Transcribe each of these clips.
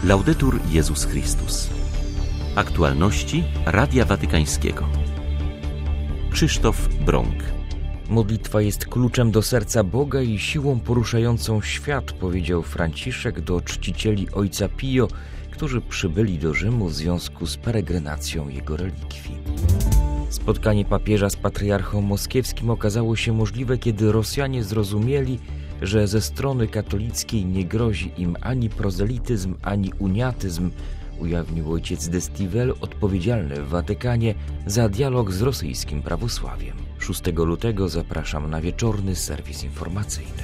Laudetur Jezus Chrystus. Aktualności Radia Watykańskiego. Krzysztof Brąk. Modlitwa jest kluczem do serca Boga i siłą poruszającą świat, powiedział Franciszek do czcicieli Ojca Pio, którzy przybyli do Rzymu w związku z peregrinacją jego relikwii. Spotkanie papieża z patriarchą moskiewskim okazało się możliwe, kiedy Rosjanie zrozumieli, że ze strony katolickiej nie grozi im ani prozelityzm, ani uniatyzm, ujawnił ojciec de Stivell, odpowiedzialny w Watykanie za dialog z rosyjskim prawosławiem. 6 lutego zapraszam na wieczorny serwis informacyjny.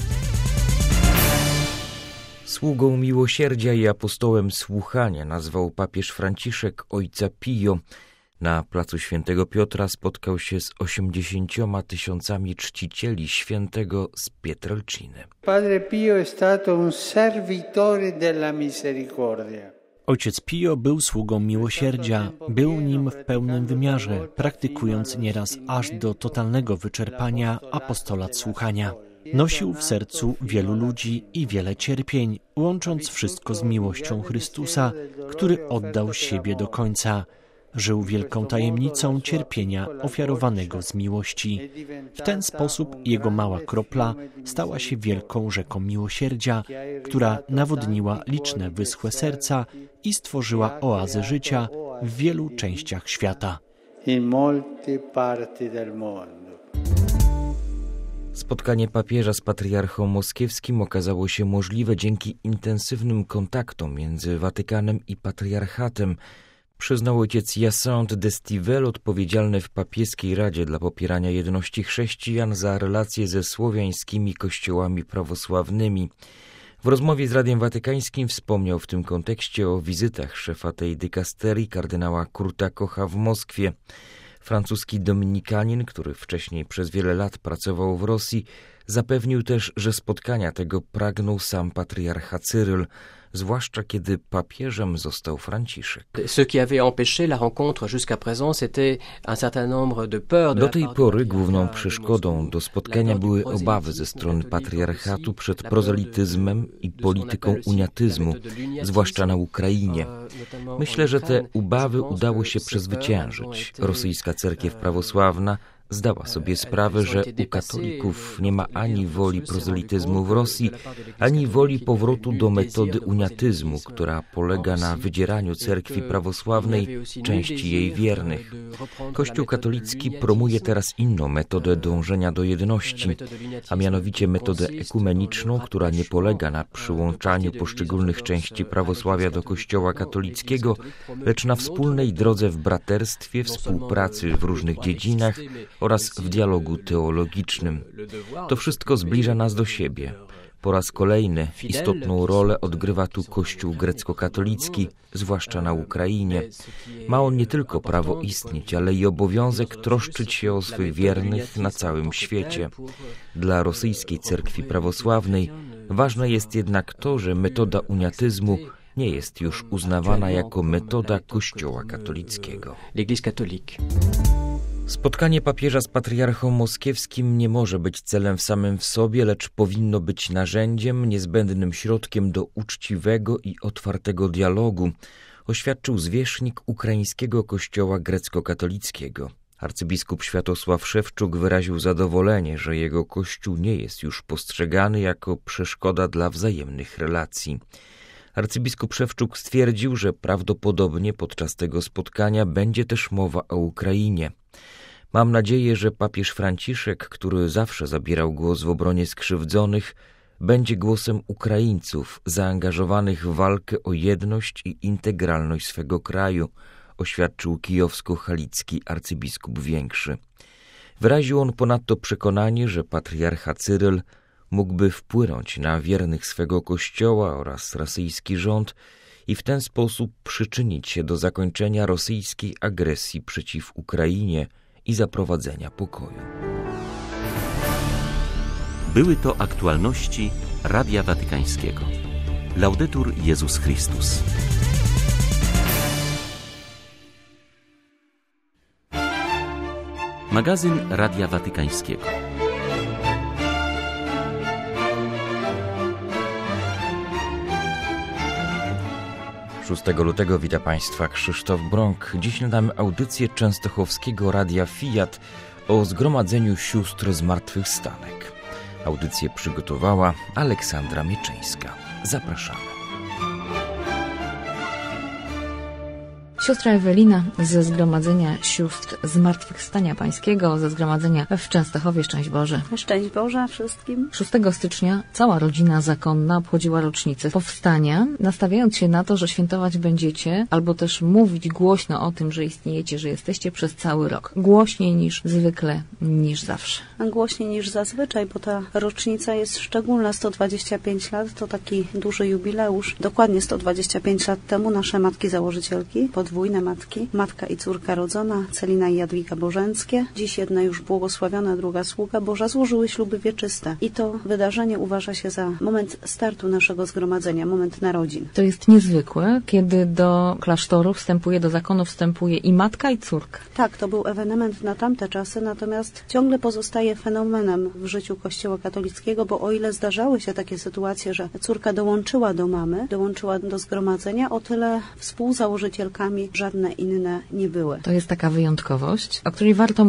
Sługą miłosierdzia i apostołem słuchania nazwał papież Franciszek Ojca Pio. Na placu Świętego Piotra spotkał się z 80 000 czcicieli świętego z Pietrelciny. Padre Pio è stato un servitore della misericordia. Ojciec Pio był sługą miłosierdzia, był nim w pełnym wymiarze, praktykując nieraz aż do totalnego wyczerpania apostolat słuchania. Nosił w sercu wielu ludzi i wiele cierpień, łącząc wszystko z miłością Chrystusa, który oddał siebie do końca. Żył wielką tajemnicą cierpienia ofiarowanego z miłości. W ten sposób jego mała kropla stała się wielką rzeką miłosierdzia, która nawodniła liczne wyschłe serca i stworzyła oazę życia w wielu częściach świata. Spotkanie papieża z patriarchą moskiewskim okazało się możliwe dzięki intensywnym kontaktom między Watykanem i patriarchatem, przyznał ojciec Hyacinthe de Stivell, odpowiedzialny w papieskiej Radzie dla popierania jedności chrześcijan za relacje ze słowiańskimi kościołami prawosławnymi. W rozmowie z Radiem Watykańskim wspomniał w tym kontekście o wizytach szefa tej dykasterii, kardynała Kurta Kocha w Moskwie. Francuski dominikanin, który wcześniej przez wiele lat pracował w Rosji, zapewnił też, że spotkania tego pragnął sam patriarcha Cyryl, zwłaszcza kiedy papieżem został Franciszek. Do tej pory główną przeszkodą do spotkania były obawy ze strony patriarchatu przed prozelityzmem i polityką uniatyzmu, zwłaszcza na Ukrainie. Myślę, że te obawy udało się przezwyciężyć. Rosyjska cerkiew prawosławna zdała sobie sprawę, że u katolików nie ma ani woli prozelityzmu w Rosji, ani woli powrotu do metody uniatyzmu, która polega na wydzieraniu cerkwi prawosławnej części jej wiernych. Kościół katolicki promuje teraz inną metodę dążenia do jedności, a mianowicie metodę ekumeniczną, która nie polega na przyłączaniu poszczególnych części prawosławia do Kościoła katolickiego, lecz na wspólnej drodze w braterstwie, współpracy w różnych dziedzinach oraz w dialogu teologicznym. To wszystko zbliża nas do siebie. Po raz kolejny istotną rolę odgrywa tu Kościół grecko-katolicki, zwłaszcza na Ukrainie. Ma on nie tylko prawo istnieć, ale i obowiązek troszczyć się o swych wiernych na całym świecie. Dla rosyjskiej cerkwi prawosławnej ważne jest jednak to, że metoda uniatyzmu nie jest już uznawana jako metoda Kościoła katolickiego. Spotkanie papieża z patriarchą moskiewskim nie może być celem samym w sobie, lecz powinno być narzędziem, niezbędnym środkiem do uczciwego i otwartego dialogu, oświadczył zwierzchnik ukraińskiego kościoła grecko-katolickiego. Arcybiskup Światosław Szewczuk wyraził zadowolenie, że jego kościół nie jest już postrzegany jako przeszkoda dla wzajemnych relacji. Arcybiskup Szewczuk stwierdził, że prawdopodobnie podczas tego spotkania będzie też mowa o Ukrainie. Mam nadzieję, że papież Franciszek, który zawsze zabierał głos w obronie skrzywdzonych, będzie głosem Ukraińców zaangażowanych w walkę o jedność i integralność swego kraju, oświadczył kijowsko-halicki arcybiskup Większy. Wyraził on ponadto przekonanie, że patriarcha Cyryl mógłby wpłynąć na wiernych swego kościoła oraz rosyjski rząd i w ten sposób przyczynić się do zakończenia rosyjskiej agresji przeciw Ukrainie i zaprowadzenia pokoju. Były to aktualności Radia Watykańskiego. Laudetur Jezus Chrystus. Magazyn Radia Watykańskiego. 6 lutego wita Państwa Krzysztof Brąk. Dziś nadamy audycję częstochowskiego Radia Fiat o Zgromadzeniu Sióstr Zmartwychwstanek. Audycję przygotowała Aleksandra Mieczyńska. Zapraszamy. Siostra Ewelina ze Zgromadzenia Sióstr Zmartwychwstania Pańskiego, ze Zgromadzenia w Częstochowie. Szczęść Boże. Szczęść Boże wszystkim. 6 stycznia cała rodzina zakonna obchodziła rocznicę powstania, nastawiając się na to, że świętować będziecie, albo też mówić głośno o tym, że istniejecie, że jesteście przez cały rok. Głośniej niż zwykle, niż zawsze. Głośniej niż zazwyczaj, bo ta rocznica jest szczególna, 125 lat, to taki duży jubileusz. Dokładnie 125 lat temu nasze matki założycielki, podwójne matki, matka i córka rodzona, Celina i Jadwiga Bożenckie, dziś jedna już błogosławiona, druga sługa Boża, złożyły śluby wieczyste. I to wydarzenie uważa się za moment startu naszego zgromadzenia, moment narodzin. To jest niezwykłe, kiedy do klasztoru wstępuje, do zakonu wstępuje i matka, i córka. Tak, to był ewenement na tamte czasy, natomiast ciągle pozostaje fenomenem w życiu Kościoła katolickiego, bo o ile zdarzały się takie sytuacje, że córka dołączyła do mamy, dołączyła do zgromadzenia, o tyle współzałożycielkami żadne inne nie były. To jest taka wyjątkowość, o której warto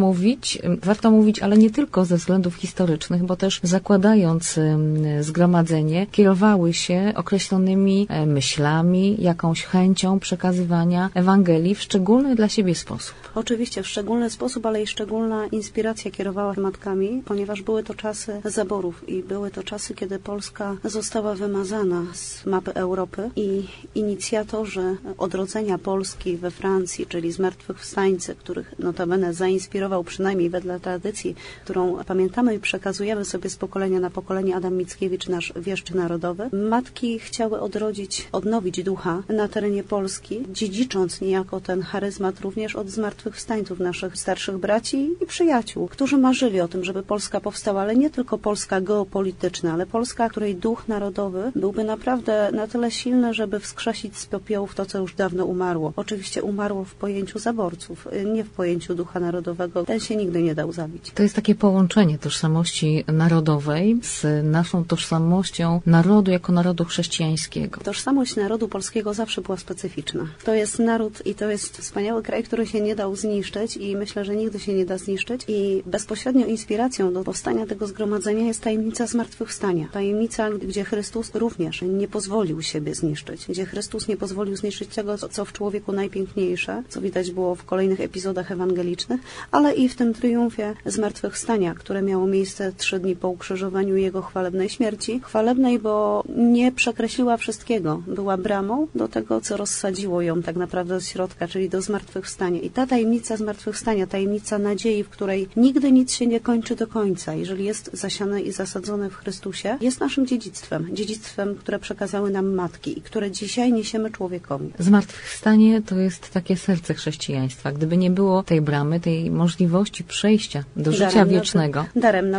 mówić, ale nie tylko ze względów historycznych, bo też zakładając zgromadzenie, kierowały się określonymi myślami, jakąś chęcią przekazywania Ewangelii w szczególny dla siebie sposób. Oczywiście w szczególny sposób, ale i szczególna inspiracja kierowała matkami, ponieważ były to czasy zaborów i były to czasy, kiedy Polska została wymazana z mapy Europy i inicjatorzy odrodzenia Polski we Francji, czyli zmartwychwstańcy, których notabene zainspirował przynajmniej wedle tradycji, którą pamiętamy i przekazujemy sobie z pokolenia na pokolenie Adam Mickiewicz, nasz wieszcz narodowy. Matki chciały odnowić ducha na terenie Polski, dziedzicząc niejako ten charyzmat również od zmartwychwstańców, naszych starszych braci i przyjaciół, którzy marzyli o tym, żeby Polska powstała, ale nie tylko Polska geopolityczna, ale Polska, której duch narodowy byłby naprawdę na tyle silny, żeby wskrzesić z popiołów to, co już dawno umarło. Oczywiście umarło w pojęciu zaborców, nie w pojęciu ducha narodowego. Ten się nigdy nie dał zabić. To jest takie połączenie tożsamości narodowej z naszą tożsamością narodu jako narodu chrześcijańskiego. Tożsamość narodu polskiego zawsze była specyficzna. To jest naród i to jest wspaniały kraj, który się nie dał zniszczyć i myślę, że nigdy się nie da zniszczyć. I bezpośrednią inspiracją do powstania tego zgromadzenia jest tajemnica zmartwychwstania. Tajemnica, gdzie Chrystus również nie pozwolił siebie zniszczyć. Gdzie Chrystus nie pozwolił zniszczyć tego, co w człowieku najpiękniejsze, co widać było w kolejnych epizodach ewangelicznych, ale i w tym triumfie zmartwychwstania, które miało miejsce 3 dni po ukrzyżowaniu Jego chwalebnej śmierci. Chwalebnej, bo nie przekreśliła wszystkiego. Była bramą do tego, co rozsadziło ją tak naprawdę z środka, czyli do zmartwychwstania. I ta tajemnica zmartwychwstania, tajemnica nadziei, w której nigdy nic się nie kończy do końca, jeżeli jest zasiane i zasadzone w Chrystusie, jest naszym dziedzictwem, które przekazały nam matki i które dzisiaj niesiemy człowiekowi. Zmartwychwstanie to jest takie serce chrześcijaństwa. Gdyby nie było tej bramy, tej możliwości przejścia do życia wiecznego, daremna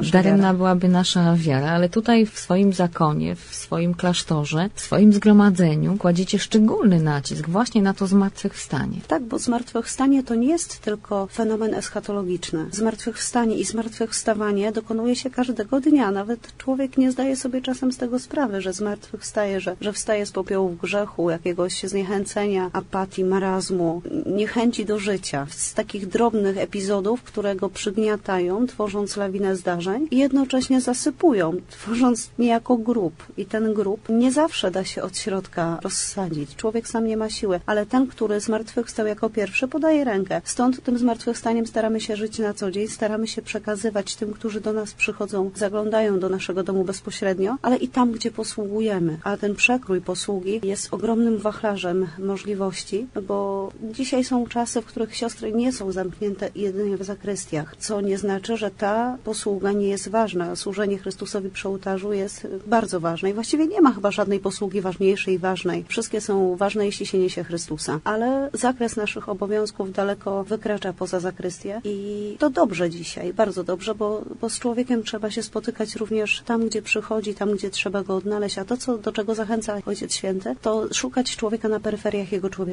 byłaby nasza wiara, ale tutaj w swoim zakonie, w swoim klasztorze, w swoim zgromadzeniu kładziecie szczególny nacisk właśnie na to zmartwychwstanie. Tak, bo zmartwychwstanie to nie jest tylko fenomen eschatologiczny. Zmartwychwstanie i zmartwychwstawanie dokonuje się każdego dnia. Nawet człowiek nie zdaje sobie czasem z tego sprawy, że zmartwychwstaje, że wstaje z popiołów grzechu, jakiegoś zniechęcenia, apatii, marazmu, niechęci do życia. Z takich drobnych epizodów, które go przygniatają, tworząc lawinę zdarzeń i jednocześnie zasypują, tworząc niejako grób. I ten grób nie zawsze da się od środka rozsadzić. Człowiek sam nie ma siły, ale ten, który zmartwychwstał jako pierwszy, podaje rękę. Stąd tym zmartwychwstaniem staramy się żyć na co dzień, staramy się przekazywać tym, którzy do nas przychodzą, zaglądają do naszego domu bezpośrednio, ale i tam, gdzie posługujemy. A ten przekrój posługi jest ogromnym wachlarzem możliwości, bo dzisiaj są czasy, w których siostry nie są zamknięte jedynie w zakrystiach, co nie znaczy, że ta posługa nie jest ważna. Służenie Chrystusowi przy ołtarzu jest bardzo ważne i właściwie nie ma chyba żadnej posługi ważniejszej i ważnej. Wszystkie są ważne, jeśli się niesie Chrystusa. Ale zakres naszych obowiązków daleko wykracza poza zakrystię i to dobrze dzisiaj, bardzo dobrze, bo z człowiekiem trzeba się spotykać również tam, gdzie przychodzi, tam, gdzie trzeba go odnaleźć, a to, do czego zachęca Ojciec Święty, to szukać człowieka na peryferiach jego człowieczeństwa.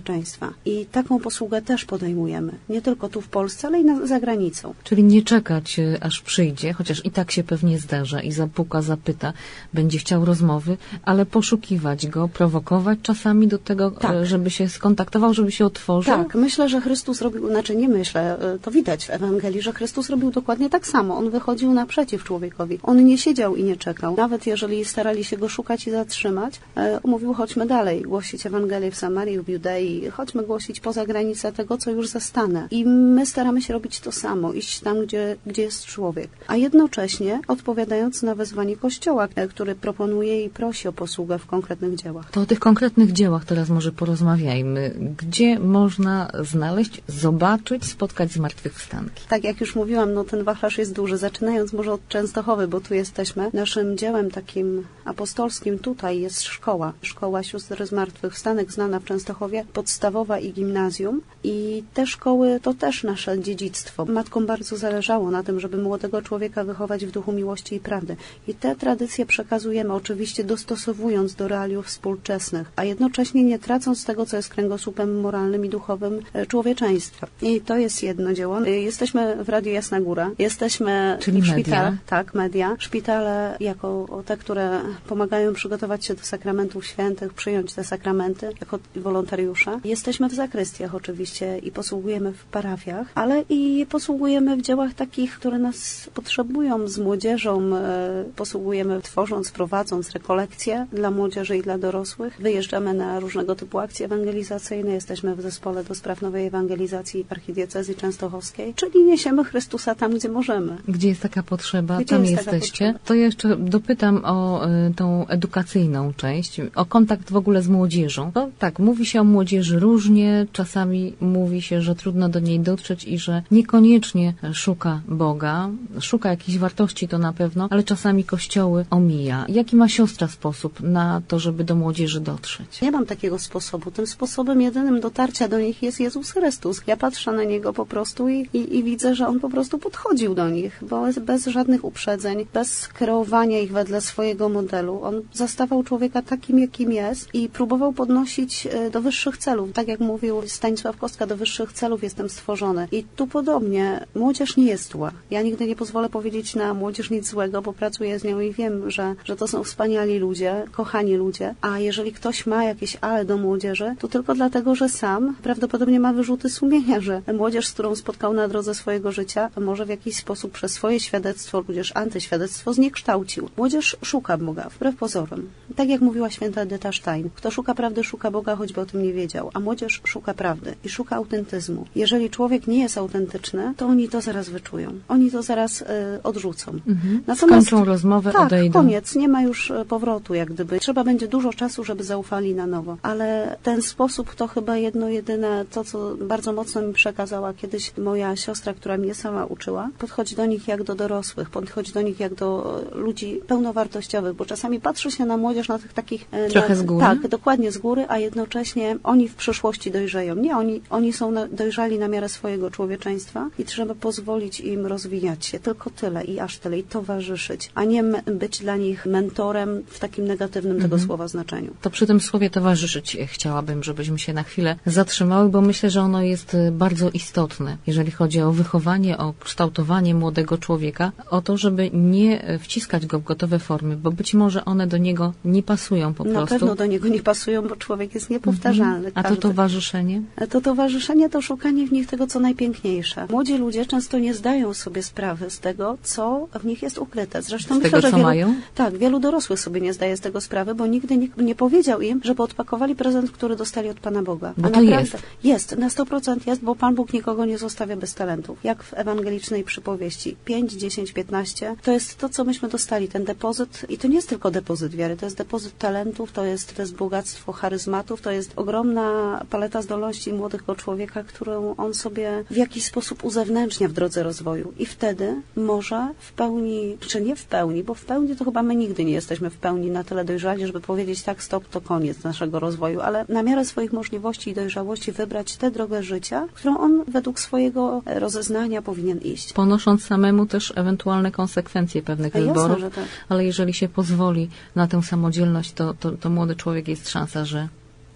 człowieczeństwa. I taką posługę też podejmujemy. Nie tylko tu w Polsce, ale i za granicą. Czyli nie czekać, aż przyjdzie, chociaż i tak się pewnie zdarza i zapuka, zapyta, będzie chciał rozmowy, ale poszukiwać go, prowokować czasami do tego, tak, żeby się skontaktował, żeby się otworzył. Tak, myślę, że Chrystus robił, nie myślę, to widać w Ewangelii, że Chrystus robił dokładnie tak samo. On wychodził naprzeciw człowiekowi. On nie siedział i nie czekał. Nawet jeżeli starali się go szukać i zatrzymać, mówił, chodźmy dalej, głosić Ewangelię w Samarii, w Judei, chodźmy głosić poza granicę tego, co już zastanę. I my staramy się robić to samo, iść tam, gdzie jest człowiek. A jednocześnie odpowiadając na wezwanie Kościoła, który proponuje i prosi o posługę w konkretnych dziełach. To o tych konkretnych dziełach teraz może porozmawiajmy. Gdzie można znaleźć, zobaczyć, spotkać zmartwychwstanki? Tak jak już mówiłam, ten wachlarz jest duży. Zaczynając może od Częstochowy, bo tu jesteśmy. Naszym dziełem takim apostolskim tutaj jest szkoła. Szkoła Sióstr Zmartwychwstanek, znana w Częstochowie, podstawowa i gimnazjum. I te szkoły to też nasze dziedzictwo. Matkom bardzo zależało na tym, żeby młodego człowieka wychować w duchu miłości i prawdy. I te tradycje przekazujemy, oczywiście dostosowując do realiów współczesnych, a jednocześnie nie tracąc tego, co jest kręgosłupem moralnym i duchowym człowieczeństwa. I to jest jedno dzieło. Jesteśmy w Radiu Jasna Góra. Jesteśmy czyli w szpitalach. Media. Tak, media. Szpitale jako te, które pomagają przygotować się do sakramentów świętych, przyjąć te sakramenty jako wolontariusze. Jesteśmy w zakrystiach oczywiście i posługujemy w parafiach, ale i posługujemy w dziełach takich, które nas potrzebują, z młodzieżą. Posługujemy tworząc, prowadząc rekolekcje dla młodzieży i dla dorosłych. Wyjeżdżamy na różnego typu akcje ewangelizacyjne. Jesteśmy w zespole do spraw nowej ewangelizacji Archidiecezji Częstochowskiej, czyli niesiemy Chrystusa tam, gdzie możemy. Gdzie jest taka potrzeba, gdzie tam jest jesteście. To jeszcze dopytam o tą edukacyjną część, o kontakt w ogóle z młodzieżą. No, tak, mówi się o młodzieży różnie, czasami mówi się, że trudno do niej dotrzeć i że niekoniecznie szuka Boga, szuka jakichś wartości, to na pewno, ale czasami kościoły omija. Jaki ma siostra sposób na to, żeby do młodzieży dotrzeć? Nie mam takiego sposobu. Tym sposobem jedynym dotarcia do nich jest Jezus Chrystus. Ja patrzę na Niego po prostu i widzę, że On po prostu podchodził do nich, bo bez żadnych uprzedzeń, bez kreowania ich wedle swojego modelu. On zastawał człowieka takim, jakim jest i próbował podnosić do wyższych celów. Tak jak mówił Stanisław Kostka, do wyższych celów jestem stworzony. I tu podobnie, młodzież nie jest zła. Ja nigdy nie pozwolę powiedzieć na młodzież nic złego, bo pracuję z nią i wiem, że to są wspaniali ludzie, kochani ludzie, a jeżeli ktoś ma jakieś ale do młodzieży, to tylko dlatego, że sam prawdopodobnie ma wyrzuty sumienia, że młodzież, z którą spotkał na drodze swojego życia, może w jakiś sposób przez swoje świadectwo, tudzież antyświadectwo zniekształcił. Młodzież szuka Boga, wbrew pozorom. Tak jak mówiła święta Edyta Stein, kto szuka prawdy, szuka Boga, choćby o tym nie wiedział, a młodzież szuka prawdy i szuka autentyzmu. Jeżeli człowiek nie jest autentyczny, to oni to zaraz wyczują. Oni to zaraz odrzucą. Natomiast skończą rozmowę, tak, odejdą. Koniec, nie ma już powrotu, jak gdyby. Trzeba będzie dużo czasu, żeby zaufali na nowo. Ale ten sposób to chyba jedno jedyne, to co bardzo mocno mi przekazała kiedyś moja siostra, która mnie sama uczyła. Podchodź do nich jak do dorosłych, podchodź do nich jak do ludzi pełnowartościowych, bo czasami patrzy się na młodzież, na tych takich... Trochę z góry? Tak, dokładnie z góry, a jednocześnie oni w przyszłości dojrzeją. Nie, oni są dojrzali na miarę swojego człowieczeństwa i trzeba pozwolić im rozwijać się. Tylko tyle i aż tyle. I towarzyszyć, a nie być dla nich mentorem w takim negatywnym tego słowa znaczeniu. To przy tym słowie towarzyszyć chciałabym, żebyśmy się na chwilę zatrzymały, bo myślę, że ono jest bardzo istotne, jeżeli chodzi o wychowanie, o kształtowanie młodego człowieka, o to, żeby nie wciskać go w gotowe formy, bo być może one do niego nie pasują po prostu. Na pewno do niego nie pasują, bo człowiek jest niepowtarzalny. A to towarzyszenie? To towarzyszenie to szukanie w nich tego, co najpiękniejsze. Młodzi ludzie często nie zdają sobie sprawy z tego, co w nich jest ukryte. Zresztą z tego, co mają? Tak, wielu dorosłych sobie nie zdaje z tego sprawy, bo nigdy nikt nie powiedział im, żeby odpakowali prezent, który dostali od Pana Boga. Bo to jest. Jest, na 100% jest, bo Pan Bóg nikogo nie zostawia bez talentów. Jak w ewangelicznej przypowieści. 5, 10, 15 to jest to, co myśmy dostali, ten depozyt. I to nie jest tylko depozyt wiary, to jest depozyt talentów, to jest bogactwo charyzmatów, to jest ogromna paleta zdolności młodego człowieka, którą on sobie w jakiś sposób uzewnętrznia w drodze rozwoju. I wtedy może w pełni, czy nie w pełni, bo w pełni to chyba my nigdy nie jesteśmy w pełni na tyle dojrzali, żeby powiedzieć tak, stop, to koniec naszego rozwoju, ale na miarę swoich możliwości i dojrzałości wybrać tę drogę życia, którą on według swojego rozeznania powinien iść. Ponosząc samemu też ewentualne konsekwencje pewnych wyborów, jasne, że tak. Ale jeżeli się pozwoli na tę samodzielność, to młody człowiek jest szansa, że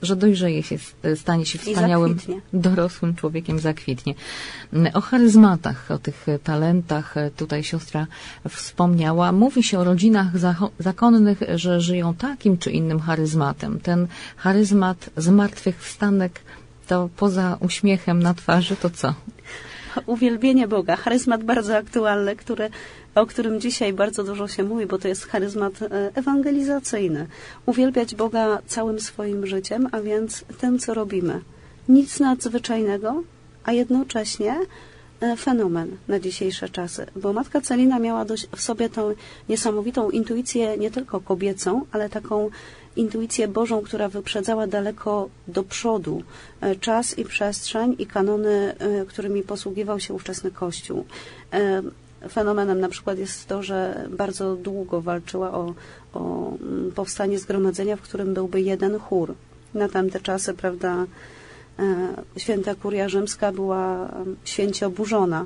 że dojrzeje się, stanie się wspaniałym, dorosłym człowiekiem, zakwitnie. O charyzmatach, o tych talentach tutaj siostra wspomniała. Mówi się o rodzinach zakonnych, że żyją takim czy innym charyzmatem. Ten charyzmat zmartwychwstanek to poza uśmiechem na twarzy to co? Uwielbienie Boga, charyzmat bardzo aktualny, o którym dzisiaj bardzo dużo się mówi, bo to jest charyzmat ewangelizacyjny. Uwielbiać Boga całym swoim życiem, a więc tym, co robimy. Nic nadzwyczajnego, a jednocześnie fenomen na dzisiejsze czasy, bo matka Celina miała w sobie tą niesamowitą intuicję nie tylko kobiecą, ale taką intuicję Bożą, która wyprzedzała daleko do przodu czas i przestrzeń i kanony, którymi posługiwał się ówczesny Kościół. Fenomenem na przykład jest to, że bardzo długo walczyła o powstanie zgromadzenia, w którym byłby jeden chór. Na tamte czasy, prawda, święta kuria rzymska była święcie oburzona,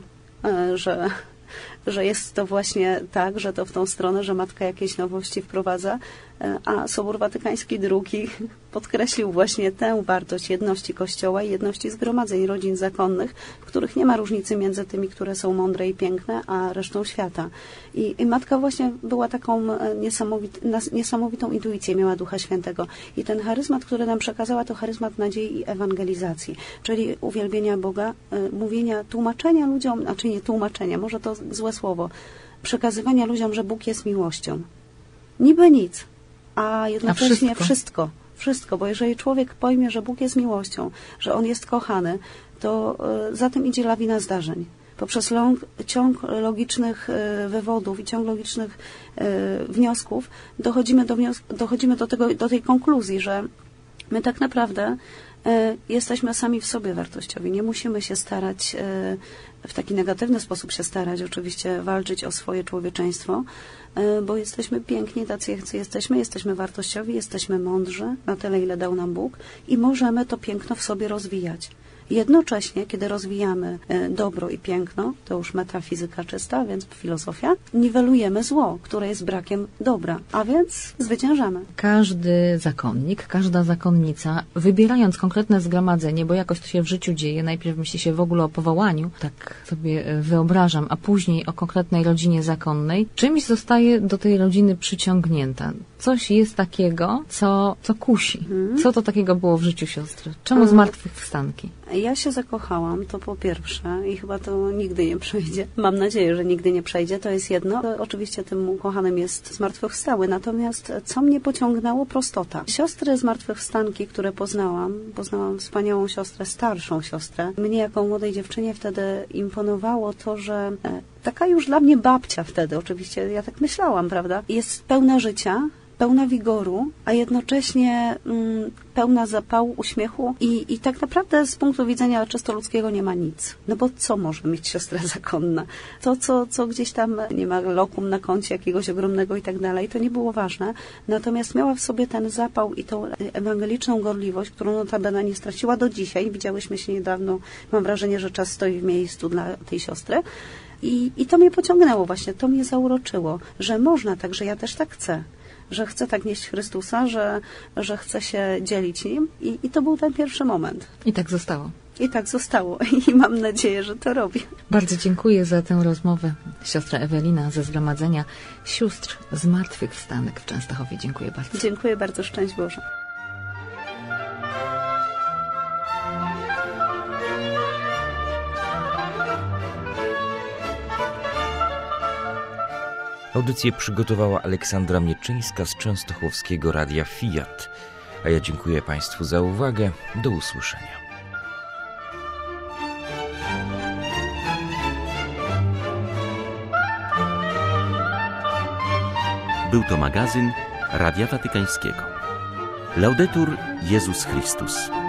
że jest to właśnie tak, że to w tą stronę, że matka jakieś nowości wprowadza, a Sobór Watykański II podkreślił właśnie tę wartość jedności Kościoła i jedności zgromadzeń rodzin zakonnych, w których nie ma różnicy między tymi, które są mądre i piękne, a resztą świata. I matka właśnie była taką niesamowitą intuicję, miała Ducha Świętego. I ten charyzmat, który nam przekazała, to charyzmat nadziei i ewangelizacji, czyli uwielbienia Boga, mówienia, tłumaczenia ludziom, znaczy nie tłumaczenia, może to złe słowo, przekazywania ludziom, że Bóg jest miłością. Niby nic, a jednocześnie wszystko, bo jeżeli człowiek pojmie, że Bóg jest miłością, że On jest kochany, to za tym idzie lawina zdarzeń. Poprzez ciąg logicznych wywodów i ciąg logicznych wniosków dochodzimy do tej konkluzji, że my tak naprawdę jesteśmy sami w sobie wartościowi. Nie musimy się starać w taki negatywny sposób oczywiście walczyć o swoje człowieczeństwo, bo jesteśmy piękni, tacy jacy jesteśmy wartościowi, jesteśmy mądrzy na tyle, ile dał nam Bóg i możemy to piękno w sobie rozwijać. Jednocześnie, kiedy rozwijamy dobro i piękno, to już metafizyka czysta, więc filozofia, niwelujemy zło, które jest brakiem dobra, a więc zwyciężamy. Każdy zakonnik, każda zakonnica, wybierając konkretne zgromadzenie, bo jakoś to się w życiu dzieje, najpierw myśli się w ogóle o powołaniu, tak sobie wyobrażam, a później o konkretnej rodzinie zakonnej, czymś zostaje do tej rodziny przyciągnięta. Coś jest takiego, co kusi. Co to takiego było w życiu siostry? Czemu zmartwychwstanki? Ja się zakochałam, to po pierwsze, i chyba to nigdy nie przejdzie. Mam nadzieję, że nigdy nie przejdzie, to jest jedno. To oczywiście tym ukochanym jest zmartwychwstały, natomiast co mnie pociągnęło? Prostota. Siostry zmartwychwstanki, które poznałam wspaniałą siostrę, starszą siostrę. Mnie jako młodej dziewczynie wtedy imponowało to, że taka już dla mnie babcia wtedy, oczywiście ja tak myślałam, prawda, jest pełna życia, pełna wigoru, a jednocześnie pełna zapału, uśmiechu i tak naprawdę z punktu widzenia czysto ludzkiego nie ma nic. No bo co może mieć siostra zakonna? To, co gdzieś tam nie ma lokum na koncie jakiegoś ogromnego i tak dalej, to nie było ważne. Natomiast miała w sobie ten zapał i tą ewangeliczną gorliwość, którą notabene nie straciła do dzisiaj. Widziałyśmy się niedawno. Mam wrażenie, że czas stoi w miejscu dla tej siostry. I to mnie pociągnęło właśnie, to mnie zauroczyło, że można tak, że ja też tak chcę. Że chcę tak nieść Chrystusa, że chcę się dzielić nim. I to był ten pierwszy moment. I tak zostało. I tak zostało. I mam nadzieję, że to robię. Bardzo dziękuję za tę rozmowę. Siostra Ewelina ze Zgromadzenia Sióstr Zmartwychwstanek w Częstochowie. Dziękuję bardzo. Dziękuję bardzo. Szczęść Boże. Audycję przygotowała Aleksandra Mieczyńska z częstochowskiego Radia Fiat. A ja dziękuję Państwu za uwagę. Do usłyszenia. Był to magazyn Radia Watykańskiego. Laudetur Jezus Chrystus.